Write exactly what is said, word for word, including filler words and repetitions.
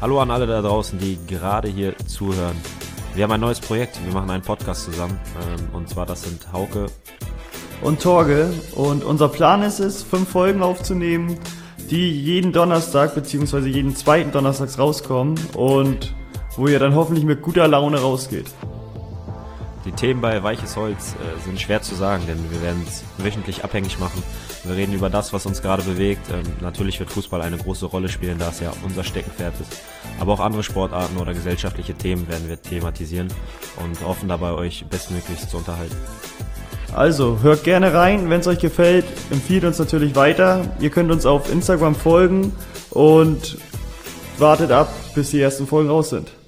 Hallo an alle da draußen, die gerade hier zuhören. Wir haben ein neues Projekt, wir machen einen Podcast zusammen. Ähm, und zwar, das sind Hauke und Torge. Und unser Plan ist es, fünf Folgen aufzunehmen, die jeden Donnerstag bzw. jeden zweiten Donnerstags rauskommen und wo ihr dann hoffentlich mit guter Laune rausgeht. Die Themen bei Weiches Holz äh, sind schwer zu sagen, denn wir werden es wöchentlich abhängig machen. Wir reden über das, was uns gerade bewegt. Ähm, natürlich wird Fußball eine große Rolle spielen, da es ja unser Steckenpferd ist. Aber auch andere Sportarten oder gesellschaftliche Themen werden wir thematisieren und hoffen dabei, euch bestmöglichst zu unterhalten. Also, hört gerne rein, wenn es euch gefällt, empfiehlt uns natürlich weiter. Ihr könnt uns auf Instagram folgen und wartet ab, bis die ersten Folgen raus sind.